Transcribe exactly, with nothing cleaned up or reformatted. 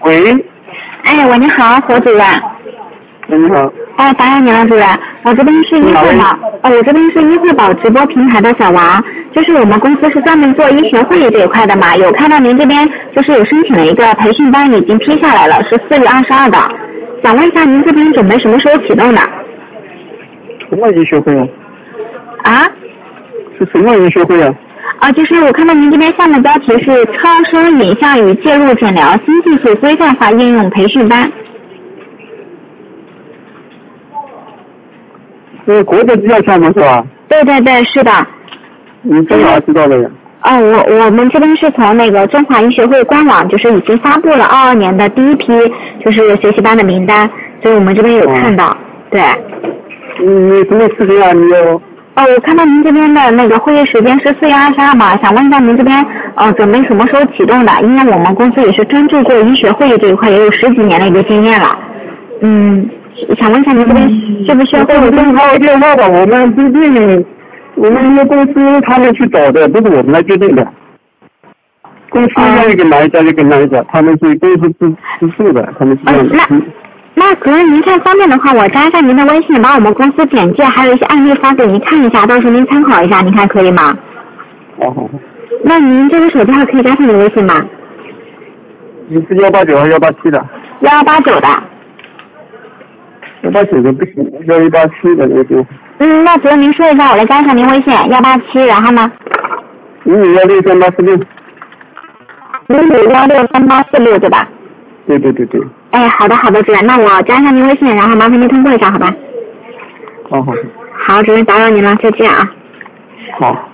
喂。 哎，喂，你好，何主任。 你好。 哎，打扰您了，主任。我这边是医惠宝，呃，我这边是医惠宝直播平台的小王，就是我们公司是专门做医学会议这一块的嘛，有看到您这边就是有申请了一个培训班，已经批下来了，是四月二十二的，想问一下您这边准备什么时候启动的？ 什么医学会啊？ 啊？ 是什么医学会啊？ 啊，就是我看到您这边项目标题是超声影像与介入诊疗新技术规范化应用培训班。 是国家技校项目是吧？ 对对对，是的。 你从哪知道的呀？ 哦，我我们这边是从那个中华医学会官网，就是已经发布了二二年的第一批就是学习班的名单，所以我们这边有看到。哦、对。 你你什么事情啊？你有？ 哦，我看到您这边的那个会议时间是四月二十二嘛，想问一下您这边呃准备什么时候启动的？因为我们公司也是专注做医学会议这一块，也有十几年的一个经验了。嗯，想问一下您这边需不需要？ 给我电话电话吧，我们不定，我们因为公司他们去找的，不是我们来决定的。公司愿意跟哪一家就跟哪一家，他们是公司自自负的，他们是这样的。 那那主任您看方便的话，我加一下您的微信，把我们公司简介还有一些案例发给您看一下，到时候您参考一下，您看可以吗？ 好好。 那您这个手机号可以加上您微信吗？ 你是幺八九还是幺八七的？ 幺八九的。 幺八九的不行，幺一八七的那就。 嗯，那主任您说一下，我来加一下您微信，幺八七，然后呢？ 五五幺六三八四六。 五五幺六三八四六对吧？ 对对对对。 哎，好的好的，主任，那我加一下您微信，然后麻烦您通过一下，好吧？ 好好。 好，主任打扰您了，再见啊。 好。